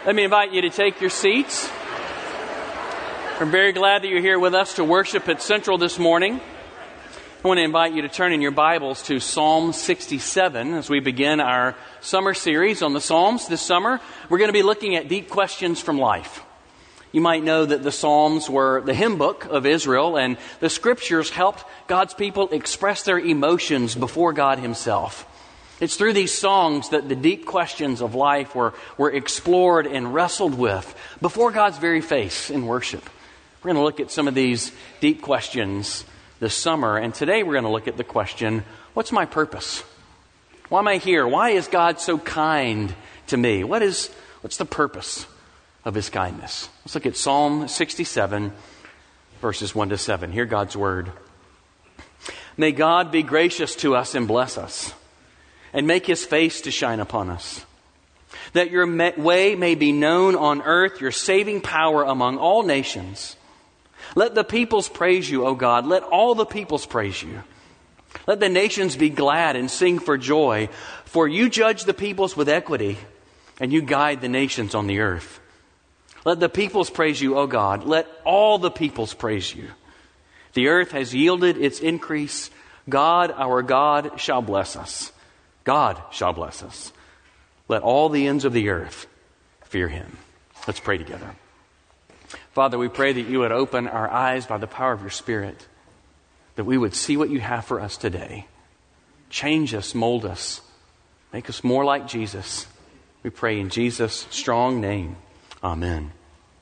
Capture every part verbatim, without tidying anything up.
Let me invite you to take your seats. I'm very glad that you're here with us to worship at Central this morning. I want to invite you to turn in your Bibles to Psalm sixty-seven as we begin our summer series on the Psalms. This summer, we're going to be looking at deep questions from life. You might know that the Psalms were the hymn book of Israel, and the Scriptures helped God's people express their emotions before God Himself. It's through these songs that the deep questions of life were, were explored and wrestled with before God's very face in worship. We're going to look at some of these deep questions this summer, and today we're going to look at the question, what's my purpose? Why am I here? Why is God so kind to me? What is, what's the purpose of His kindness? Let's look at Psalm sixty-seven, verses one to seven. Hear God's word. May God be gracious to us and bless us, and make His face to shine upon us, that your way may be known on earth, your saving power among all nations. Let the peoples praise you, O God. Let all the peoples praise you. Let the nations be glad and sing for joy, for you judge the peoples with equity, and you guide the nations on the earth. Let the peoples praise you, O God. Let all the peoples praise you. The earth has yielded its increase. God, our God, shall bless us. God shall bless us. Let all the ends of the earth fear Him. Let's pray together. Father, we pray that you would open our eyes by the power of your Spirit, that we would see what you have for us today. Change us, mold us, make us more like Jesus. We pray in Jesus' strong name. Amen.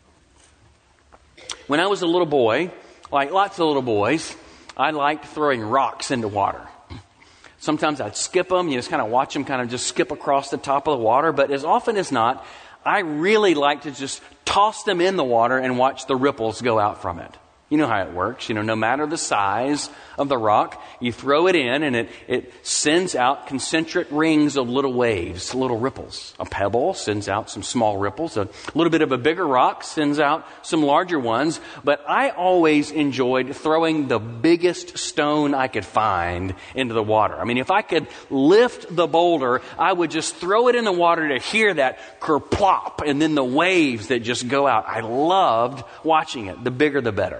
When I was a little boy, like lots of little boys, I liked throwing rocks into water. Sometimes I'd skip them. You just kind of watch them kind of just skip across the top of the water. But as often as not, I really like to just toss them in the water and watch the ripples go out from it. You know how it works. You know, no matter the size of the rock, you throw it in and it, it sends out concentric rings of little waves, little ripples. A pebble sends out some small ripples. A little bit of a bigger rock sends out some larger ones. But I always enjoyed throwing the biggest stone I could find into the water. I mean, if I could lift the boulder, I would just throw it in the water to hear that kerplop and then the waves that just go out. I loved watching it. The bigger, the better.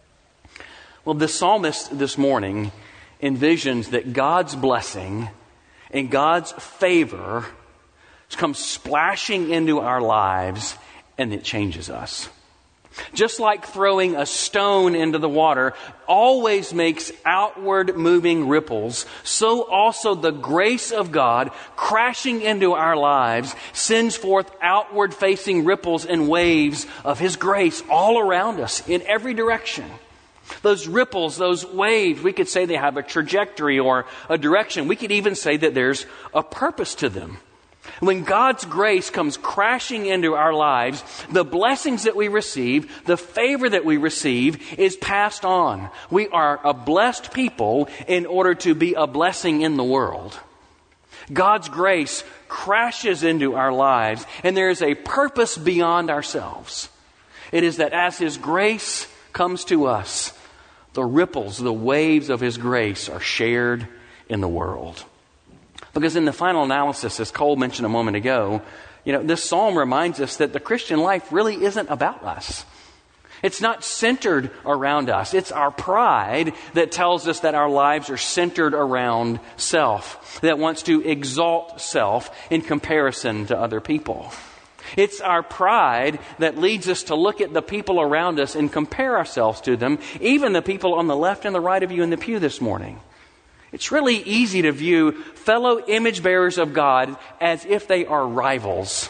Well, the psalmist this morning envisions that God's blessing and God's favor comes splashing into our lives and it changes us. Just like throwing a stone into the water always makes outward moving ripples, so also the grace of God crashing into our lives sends forth outward facing ripples and waves of His grace all around us in every direction. Those ripples, those waves, we could say they have a trajectory or a direction. We could even say that there's a purpose to them. When God's grace comes crashing into our lives, the blessings that we receive, the favor that we receive is passed on. We are a blessed people in order to be a blessing in the world. God's grace crashes into our lives, and there is a purpose beyond ourselves. It is that as His grace comes to us, the ripples, the waves of His grace are shared in the world. Because in the final analysis, as Cole mentioned a moment ago, you know, this psalm reminds us that the Christian life really isn't about us. It's not centered around us. It's our pride that tells us that our lives are centered around self, that wants to exalt self in comparison to other people. It's our pride that leads us to look at the people around us and compare ourselves to them, even the people on the left and the right of you in the pew this morning. It's really easy to view fellow image bearers of God as if they are rivals,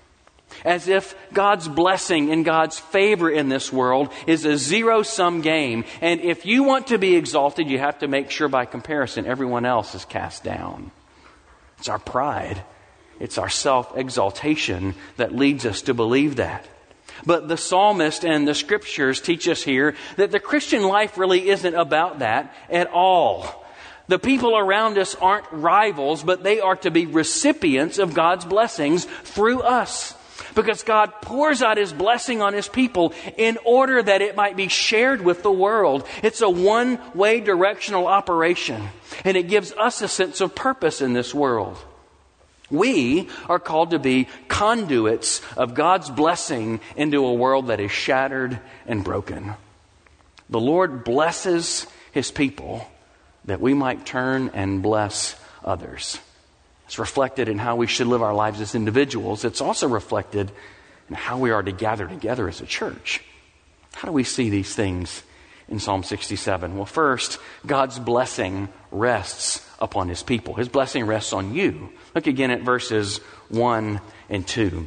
as if God's blessing and God's favor in this world is a zero-sum game. And if you want to be exalted, you have to make sure by comparison everyone else is cast down. It's our pride. It's our self-exaltation that leads us to believe that. But the psalmist and the Scriptures teach us here that the Christian life really isn't about that at all. The people around us aren't rivals, but they are to be recipients of God's blessings through us. Because God pours out His blessing on His people in order that it might be shared with the world. It's a one-way directional operation, and it gives us a sense of purpose in this world. We are called to be conduits of God's blessing into a world that is shattered and broken. The Lord blesses His people that we might turn and bless others. It's reflected in how we should live our lives as individuals. It's also reflected in how we are to gather together as a church. How do we see these things in Psalm sixty-seven? Well, first, God's blessing rests upon His people. His blessing rests on you. Look again at verses one and two.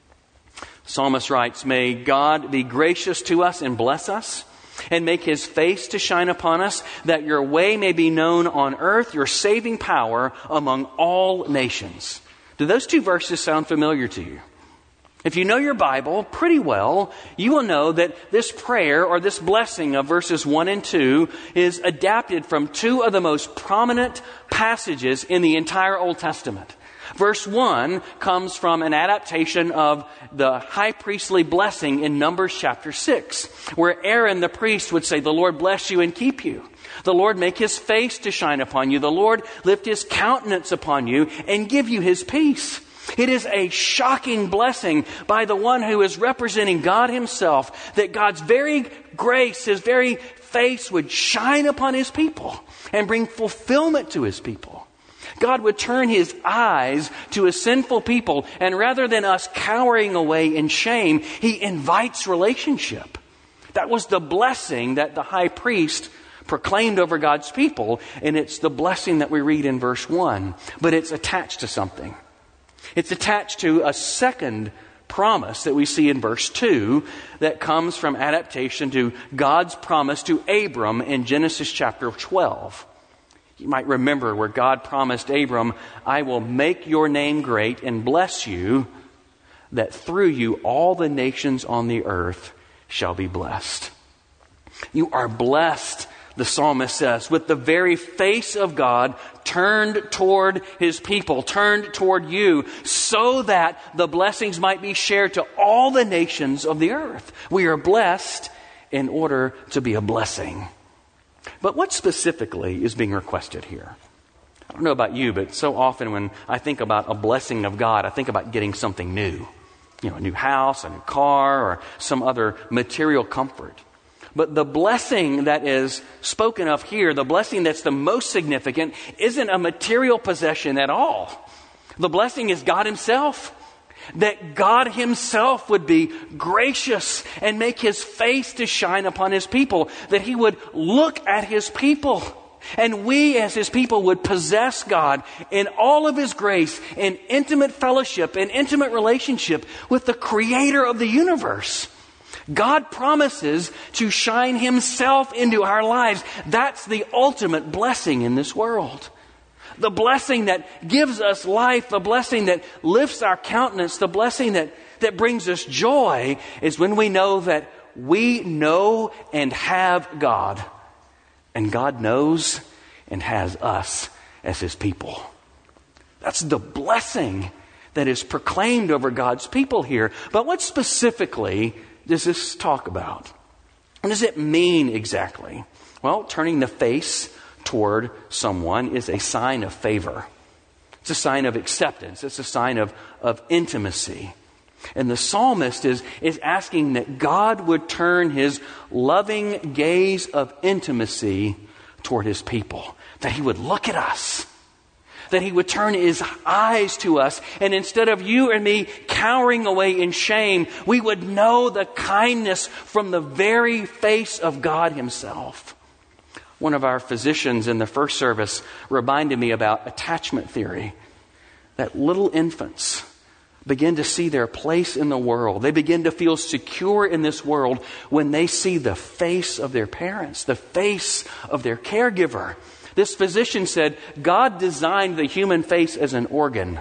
The psalmist writes, "May God be gracious to us and bless us, and make His face to shine upon us, that your way may be known on earth, your saving power among all nations." Do those two verses sound familiar to you? If you know your Bible pretty well, you will know that this prayer or this blessing of verses one and two is adapted from two of the most prominent passages in the entire Old Testament. Verse one comes from an adaptation of the high priestly blessing in Numbers chapter six, where Aaron the priest would say, "The Lord bless you and keep you. The Lord make His face to shine upon you. The Lord lift His countenance upon you and give you His peace." It is a shocking blessing by the one who is representing God Himself, that God's very grace, His very face would shine upon His people and bring fulfillment to His people. God would turn His eyes to a sinful people, and rather than us cowering away in shame, He invites relationship. That was the blessing that the high priest proclaimed over God's people, and it's the blessing that we read in verse one. But it's attached to something. It's attached to a second promise that we see in verse two that comes from adaptation to God's promise to Abram in Genesis chapter twelve. You might remember where God promised Abram, "I will make your name great and bless you, that through you all the nations on the earth shall be blessed." You are blessed, the psalmist says, with the very face of God turned toward His people, turned toward you, so that the blessings might be shared to all the nations of the earth. We are blessed in order to be a blessing. But what specifically is being requested here? I don't know about you, but so often when I think about a blessing of God, I think about getting something new. You know, a new house, a new car, or some other material comfort. But the blessing that is spoken of here, the blessing that's the most significant, isn't a material possession at all. The blessing is God Himself. That God Himself would be gracious and make His face to shine upon His people. That He would look at His people. And we as His people would possess God in all of His grace, in intimate fellowship, in intimate relationship with the Creator of the universe. God promises to shine Himself into our lives. That's the ultimate blessing in this world. The blessing that gives us life, the blessing that lifts our countenance, the blessing that, that brings us joy is when we know that we know and have God. And God knows and has us as His people. That's the blessing that is proclaimed over God's people here. But what specifically does this talk about? What does it mean exactly? Well, turning the face toward someone is a sign of favor. It's a sign of acceptance. It's a sign of, of intimacy. And the psalmist is, is asking that God would turn His loving gaze of intimacy toward His people. That He would look at us. That He would turn His eyes to us. And instead of you and me cowering away in shame, we would know the kindness from the very face of God Himself. One of our physicians in the first service reminded me about attachment theory. That little infants begin to see their place in the world. They begin to feel secure in this world when they see the face of their parents, the face of their caregiver. This physician said, God designed the human face as an organ.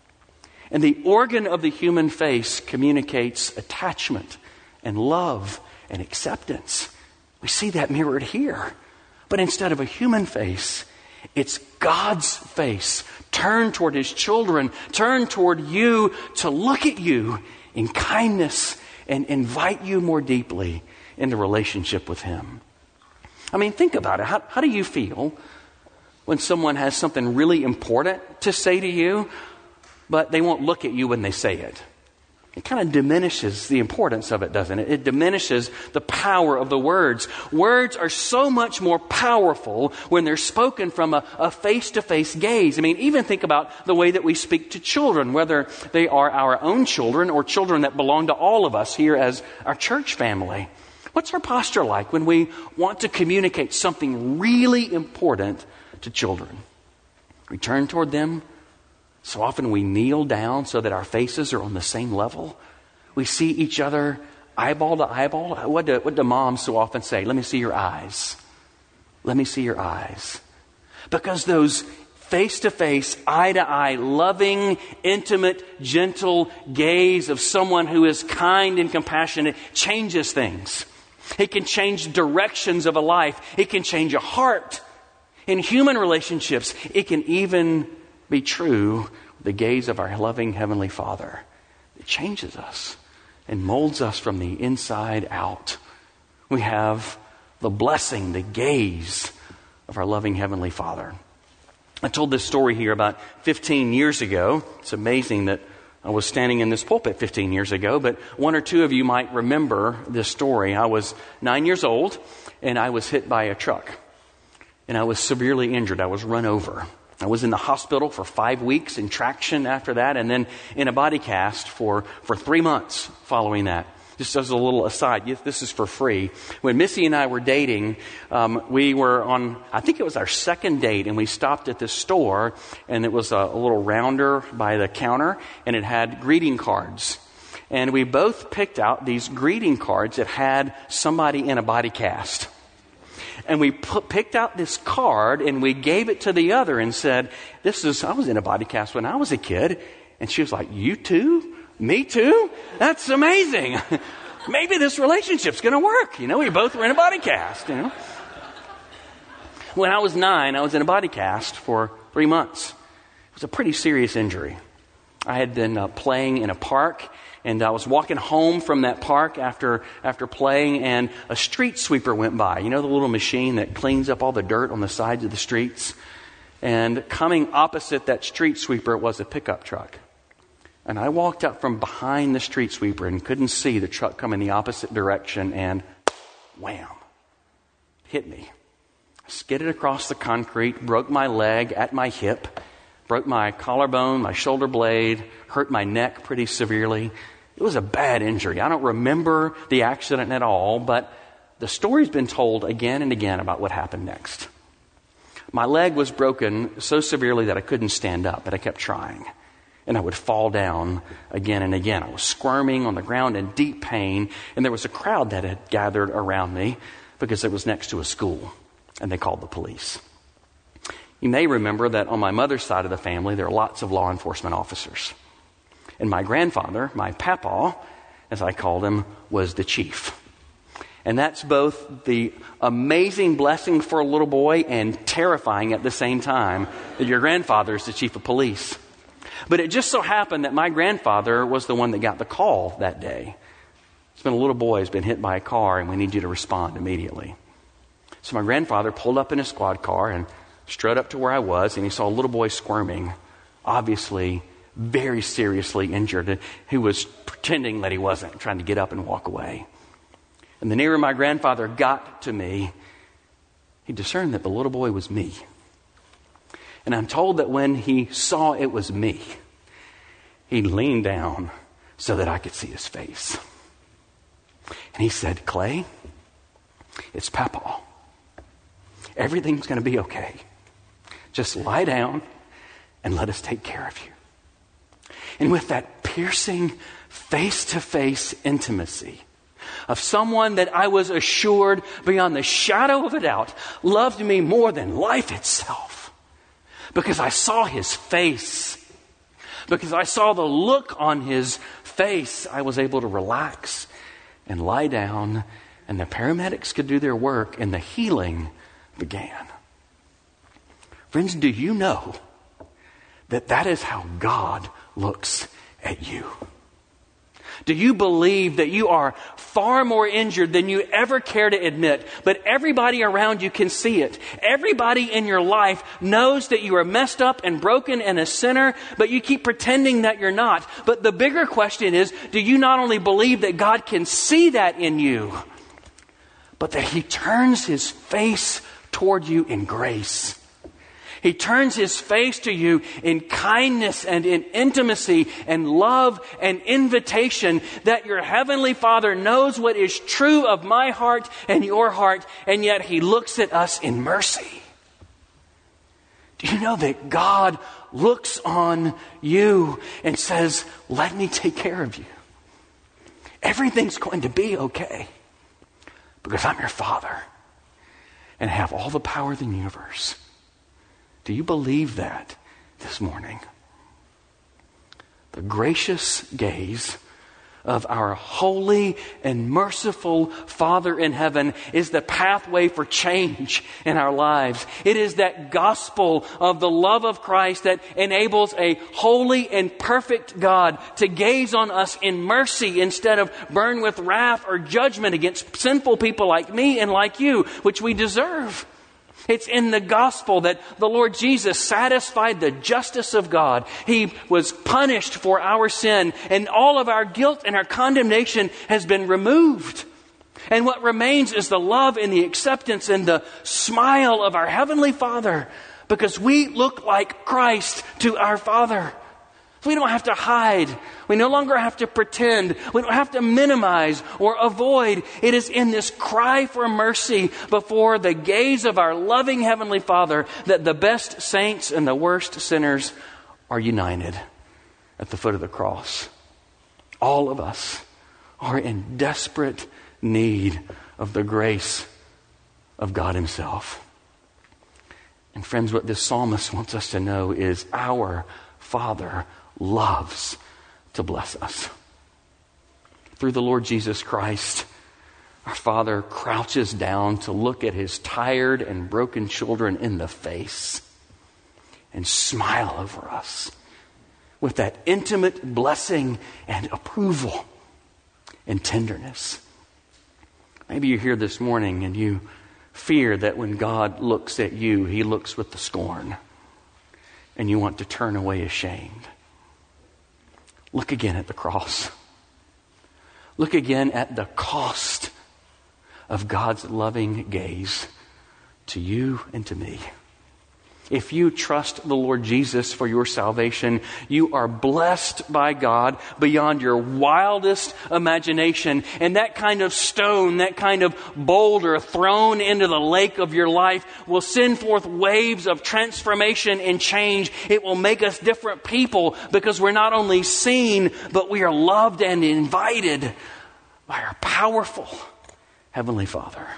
And the organ of the human face communicates attachment and love and acceptance. We see that mirrored here. But instead of a human face, it's God's face turned toward His children, turned toward you to look at you in kindness and invite you more deeply into relationship with Him. I mean, think about it. How, how do you feel when someone has something really important to say to you, but they won't look at you when they say it. It kind of diminishes the importance of it, doesn't it? It diminishes the power of the words. Words are so much more powerful when they're spoken from a, a face-to-face gaze. I mean, even think about the way that we speak to children, whether they are our own children or children that belong to all of us here as our church family. What's our posture like when we want to communicate something really important to children? We turn toward them. So often we kneel down so that our faces are on the same level. We see each other eyeball to eyeball. What do, what do moms so often say? Let me see your eyes. Let me see your eyes. Because those face-to-face, eye-to-eye, loving, intimate, gentle gaze of someone who is kind and compassionate changes things. It can change directions of a life. It can change a heart. In human relationships, it can even be true, the gaze of our loving Heavenly Father. It changes us and molds us from the inside out. We have the blessing, the gaze of our loving Heavenly Father. I told this story here about fifteen years ago. It's amazing that I was standing in this pulpit fifteen years ago, but one or two of you might remember this story. I was nine years old and I was hit by a truck and I was severely injured. I was run over. I was in the hospital for five weeks in traction after that, and then in a body cast for, for three months following that. Just as a little aside, this is for free. When Missy and I were dating, um, we were on, I think it was our second date, and we stopped at this store, and it was a, a little rounder by the counter, and it had greeting cards. And we both picked out these greeting cards that had somebody in a body cast. And we put, picked out this card and we gave it to the other and said, this is, I was in a body cast when I was a kid. And she was like, you too? Me too? That's amazing. Maybe this relationship's going to work. You know, we both were in a body cast, you know. When I was nine, I was in a body cast for three months. It was a pretty serious injury. I had been uh, playing in a park, and I was walking home from that park after after playing, and a street sweeper went by. You know, the little machine that cleans up all the dirt on the sides of the streets? And coming opposite that street sweeper was a pickup truck. And I walked up from behind the street sweeper and couldn't see the truck come in the opposite direction, and wham, hit me. I skidded across the concrete, broke my leg at my hip, broke my collarbone, my shoulder blade, hurt my neck pretty severely. It was a bad injury. I don't remember the accident at all, but the story's been told again and again about what happened next. My leg was broken so severely that I couldn't stand up, but I kept trying. And I would fall down again and again. I was squirming on the ground in deep pain, and there was a crowd that had gathered around me because it was next to a school, and they called the police. You may remember that on my mother's side of the family, there are lots of law enforcement officers. And my grandfather, my papa, as I called him, was the chief. And that's both the amazing blessing for a little boy and terrifying at the same time that your grandfather is the chief of police. But it just so happened that my grandfather was the one that got the call that day. It's been a little boy who's been hit by a car, and we need you to respond immediately. So my grandfather pulled up in his squad car and strode up to where I was, and he saw a little boy squirming, obviously very seriously injured, who was pretending that he wasn't, trying to get up and walk away. And the nearer my grandfather got to me, he discerned that the little boy was me. And I'm told that when he saw it was me, he leaned down so that I could see his face. And he said, Clay, it's Papa. Everything's going to be okay. Just lie down and let us take care of you. And with that piercing face-to-face intimacy of someone that I was assured beyond the shadow of a doubt loved me more than life itself, because I saw his face, because I saw the look on his face, I was able to relax and lie down, and the paramedics could do their work, and the healing began. Friends, do you know that that is how God looks at you? Do you believe that you are far more injured than you ever care to admit, but everybody around you can see it? Everybody in your life knows that you are messed up and broken and a sinner, but you keep pretending that you're not. But the bigger question is, do you not only believe that God can see that in you, but that He turns His face toward you in grace? He turns His face to you in kindness and in intimacy and love and invitation, that your Heavenly Father knows what is true of my heart and your heart, and yet He looks at us in mercy. Do you know that God looks on you and says, let me take care of you. Everything's going to be okay because I'm your Father and have all the power in the universe. Do you believe that this morning? The gracious gaze of our holy and merciful Father in heaven is the pathway for change in our lives. It is that gospel of the love of Christ that enables a holy and perfect God to gaze on us in mercy instead of burn with wrath or judgment against sinful people like me and like you, which we deserve. It's in the gospel that the Lord Jesus satisfied the justice of God. He was punished for our sin, and all of our guilt and our condemnation has been removed. And what remains is the love and the acceptance and the smile of our Heavenly Father, because we look like Christ to our Father. We don't have to hide. We no longer have to pretend. We don't have to minimize or avoid. It is in this cry for mercy before the gaze of our loving Heavenly Father that the best saints and the worst sinners are united at the foot of the cross. All of us are in desperate need of the grace of God Himself. And friends, what this psalmist wants us to know is our Father loves to bless us. Through the Lord Jesus Christ, our Father crouches down to look at His tired and broken children in the face and smile over us with that intimate blessing and approval and tenderness. Maybe you're here this morning and you fear that when God looks at you, He looks with the scorn, and you want to turn away ashamed. Look again at the cross. Look again at the cost of God's loving gaze to you and to me. If you trust the Lord Jesus for your salvation, you are blessed by God beyond your wildest imagination. And that kind of stone, that kind of boulder thrown into the lake of your life will send forth waves of transformation and change. It will make us different people because we're not only seen, but we are loved and invited by our powerful Heavenly Father.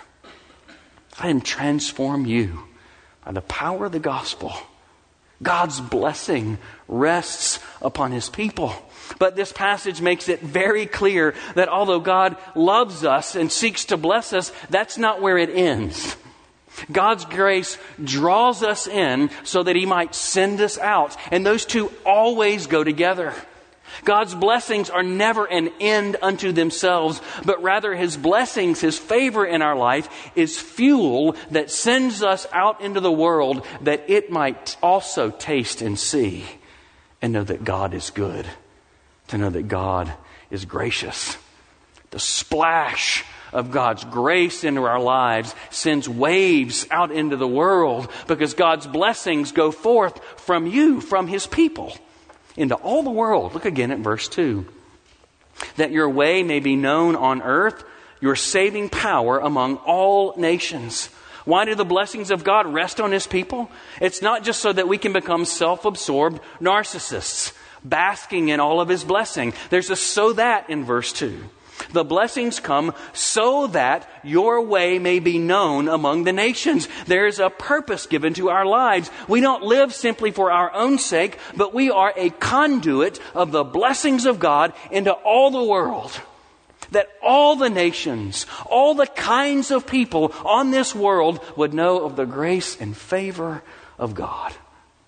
Let Him transform you. By the power of the gospel, God's blessing rests upon His people. But this passage makes it very clear that although God loves us and seeks to bless us, that's not where it ends. God's grace draws us in so that He might send us out. And those two always go together. God's blessings are never an end unto themselves, but rather His blessings, His favor in our life is fuel that sends us out into the world that it might also taste and see and know that God is good, to know that God is gracious. The splash of God's grace into our lives sends waves out into the world because God's blessings go forth from you, from His people, into all the world. Look again at verse two. That your way may be known on earth, your saving power among all nations. Why do the blessings of God rest on His people? It's not just so that we can become self-absorbed narcissists, basking in all of His blessing. There's a so that in verse two. The blessings come so that your way may be known among the nations. There is a purpose given to our lives. We don't live simply for our own sake, but we are a conduit of the blessings of God into all the world. That all the nations, all the kinds of people on this world would know of the grace and favor of God.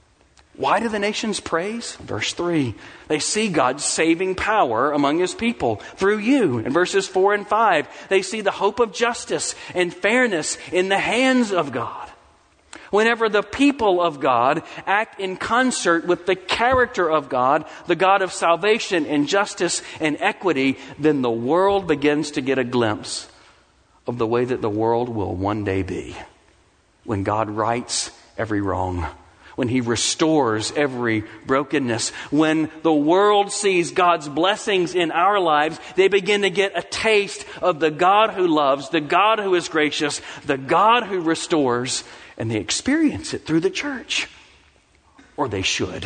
Why do the nations praise? Verse three, they see God's saving power among his people through you. In verses four and five, they see the hope of justice and fairness in the hands of God. Whenever the people of God act in concert with the character of God, the God of salvation and justice and equity, then the world begins to get a glimpse of the way that the world will one day be. When God rights every wrong, when he restores every brokenness, when the world sees God's blessings in our lives, they begin to get a taste of the God who loves, the God who is gracious, the God who restores, and they experience it through the church. Or they should.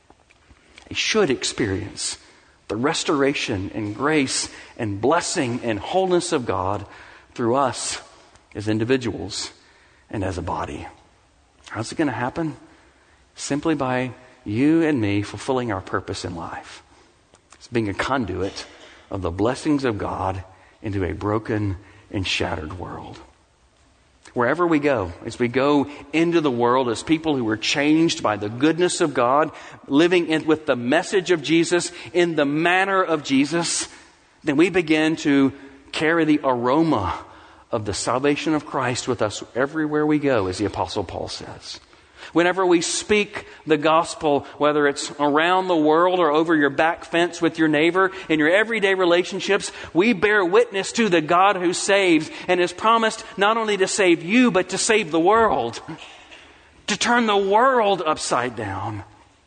They should experience the restoration and grace and blessing and wholeness of God through us as individuals and as a body. How's it going to happen? Simply by you and me fulfilling our purpose in life. It's being a conduit of the blessings of God into a broken and shattered world. Wherever we go, as we go into the world as people who are changed by the goodness of God, living in, with the message of Jesus in the manner of Jesus, then we begin to carry the aroma of the salvation of Christ with us everywhere we go, as the Apostle Paul says. Whenever we speak the gospel, whether it's around the world or over your back fence with your neighbor, in your everyday relationships, we bear witness to the God who saves and has promised not only to save you, but to save the world, to turn the world upside down.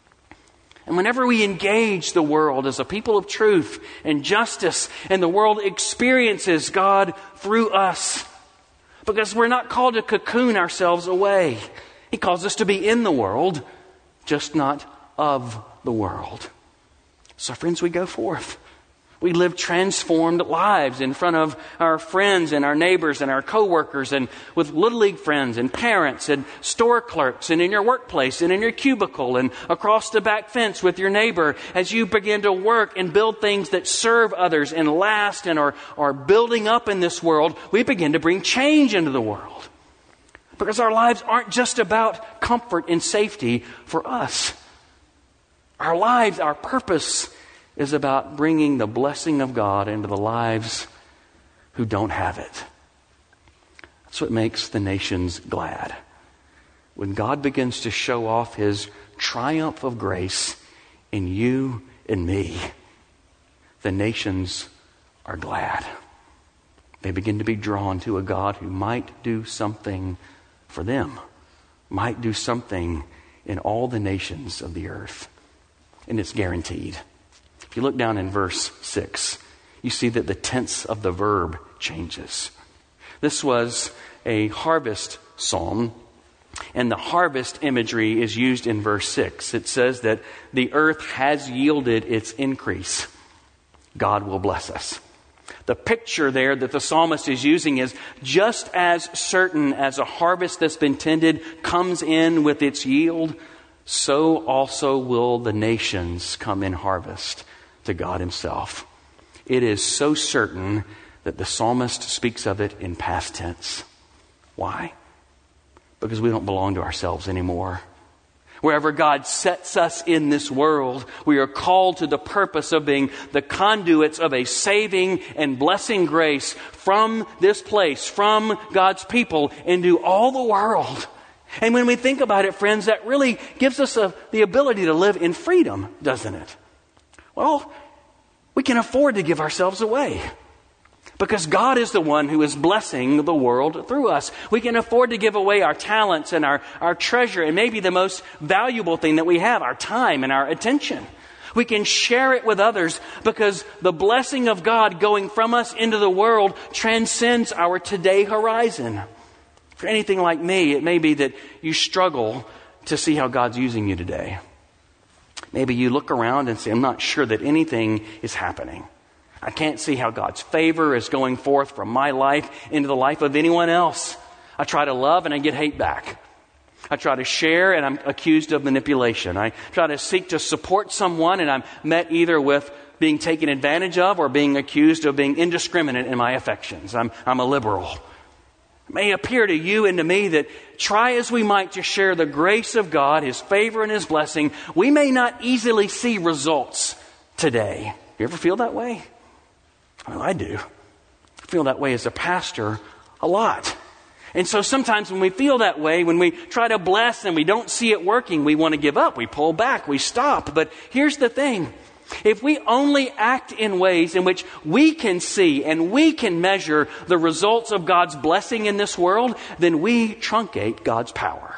And whenever we engage the world as a people of truth and justice, and the world experiences God through us, because we're not called to cocoon ourselves away. He calls us to be in the world, just not of the world. So friends, we go forth. We live transformed lives in front of our friends and our neighbors and our coworkers, and with Little League friends and parents and store clerks, and in your workplace and in your cubicle and across the back fence with your neighbor, as you begin to work and build things that serve others and last and are, are building up in this world. We begin to bring change into the world. Because our lives aren't just about comfort and safety for us. Our lives, our purpose is about bringing the blessing of God into the lives who don't have it. That's what makes the nations glad. When God begins to show off his triumph of grace in you and me, the nations are glad. They begin to be drawn to a God who might do something for them, might do something in all the nations of the earth. And it's guaranteed. If you look down in verse six, you see that the tense of the verb changes. This was a harvest psalm, and the harvest imagery is used in verse six. It says that the earth has yielded its increase. God will bless us. The picture there that the psalmist is using is just as certain as a harvest that's been tended comes in with its yield, so also will the nations come in harvest to God himself. It is so certain that the psalmist speaks of it in past tense. Why? Because we don't belong to ourselves anymore. Wherever God sets us in this world, we are called to the purpose of being the conduits of a saving and blessing grace from this place, from God's people, into all the world. And when we think about it, friends, that really gives us a, the ability to live in freedom, doesn't it? Well, we can afford to give ourselves away. Because God is the one who is blessing the world through us. We can afford to give away our talents and our, our treasure, and maybe the most valuable thing that we have, our time and our attention. We can share it with others because the blessing of God going from us into the world transcends our today horizon. For anything like me, it may be that you struggle to see how God's using you today. Maybe you look around and say, I'm not sure that anything is happening. I can't see how God's favor is going forth from my life into the life of anyone else. I try to love and I get hate back. I try to share and I'm accused of manipulation. I try to seek to support someone and I'm met either with being taken advantage of or being accused of being indiscriminate in my affections. I'm, I'm a liberal. It may appear to you and to me that try as we might to share the grace of God, His favor and His blessing, we may not easily see results today. You ever feel that way? Well, I do. I feel that way as a pastor a lot. And so sometimes when we feel that way, when we try to bless and we don't see it working, we want to give up. We pull back. We stop. But here's the thing. If we only act in ways in which we can see and we can measure the results of God's blessing in this world, then we truncate God's power.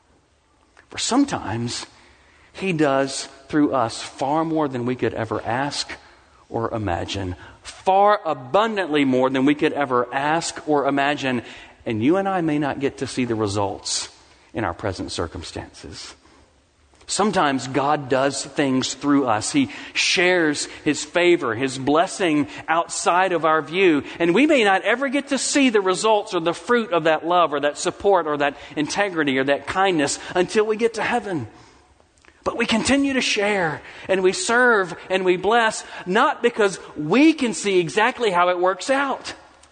For sometimes He does through us far more than we could ever ask or imagine. Far abundantly more than we could ever ask or imagine. And you and I may not get to see the results in our present circumstances. Sometimes God does things through us. He shares His favor, His blessing outside of our view. And we may not ever get to see the results or the fruit of that love or that support or that integrity or that kindness until we get to heaven. But we continue to share and we serve and we bless, not because we can see exactly how it works out,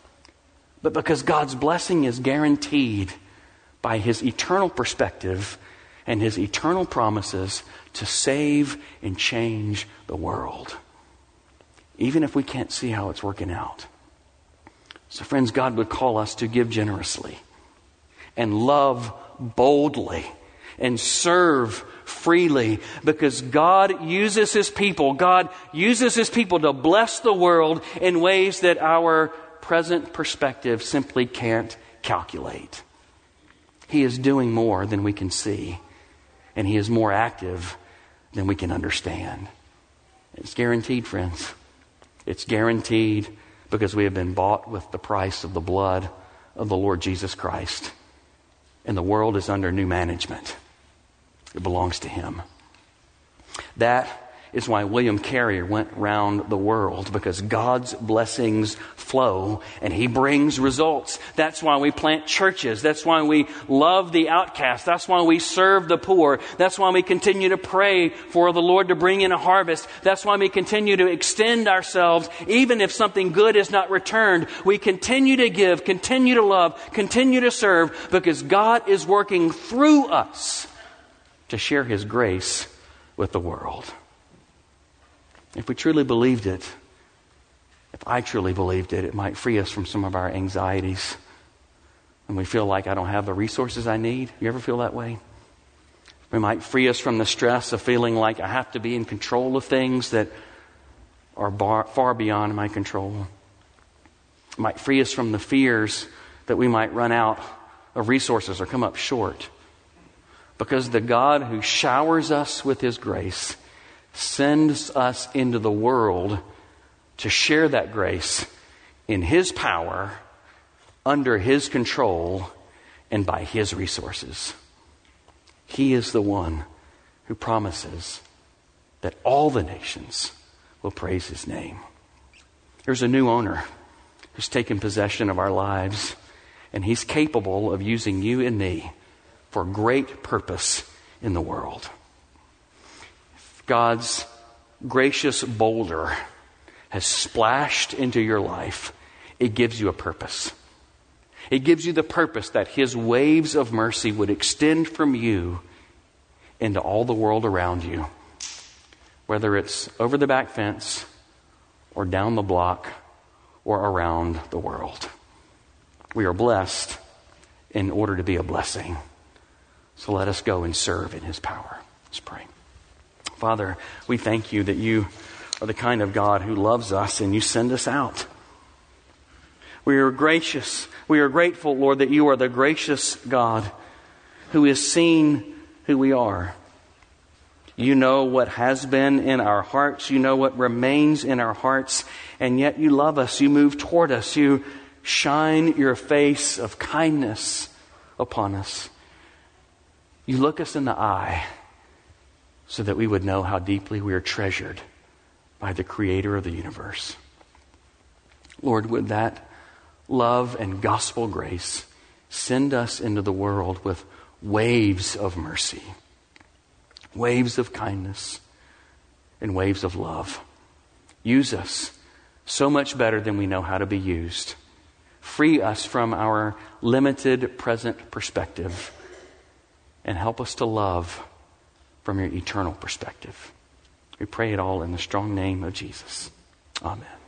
but because God's blessing is guaranteed by His eternal perspective and His eternal promises to save and change the world, even if we can't see how it's working out. So friends, God would call us to give generously and love boldly and serve freely, because God uses His people. God uses His people to bless the world in ways that our present perspective simply can't calculate. He is doing more than we can see, and He is more active than we can understand. It's guaranteed, friends. It's guaranteed because we have been bought with the price of the blood of the Lord Jesus Christ. And the world is under new management. It belongs to Him. That is why William Carrier went round the world, because God's blessings flow and He brings results. That's why we plant churches. That's why we love the outcast. That's why we serve the poor. That's why we continue to pray for the Lord to bring in a harvest. That's why we continue to extend ourselves even if something good is not returned. We continue to give, continue to love, continue to serve, because God is working through us to share His grace with the world. If we truly believed it, if I truly believed it, it might free us from some of our anxieties. When we feel like I don't have the resources I need. You ever feel that way? It might free us from the stress of feeling like I have to be in control of things that are bar, far beyond my control. It might free us from the fears that we might run out of resources or come up short. Because the God who showers us with His grace sends us into the world to share that grace in His power, under His control, and by His resources. He is the one who promises that all the nations will praise His name. There's a new owner who's taken possession of our lives, and He's capable of using you and me for great purpose in the world. God's gracious boulder has splashed into your life, it gives you a purpose. It gives you the purpose that His waves of mercy would extend from you into all the world around you. Whether it's over the back fence or down the block or around the world. We are blessed in order to be a blessing. So let us go and serve in His power. Let's pray. Father, we thank You that You are the kind of God who loves us and You send us out. We are gracious. We are grateful, Lord, that You are the gracious God who has seen who we are. You know what has been in our hearts. You know what remains in our hearts. And yet You love us. You move toward us. You shine Your face of kindness upon us. You look us in the eye so that we would know how deeply we are treasured by the Creator of the universe. Lord, would that love and gospel grace send us into the world with waves of mercy, waves of kindness, and waves of love. Use us so much better than we know how to be used Free us from our limited present perspective and help us to love from your eternal perspective. We pray it all in the strong name of Jesus. Amen.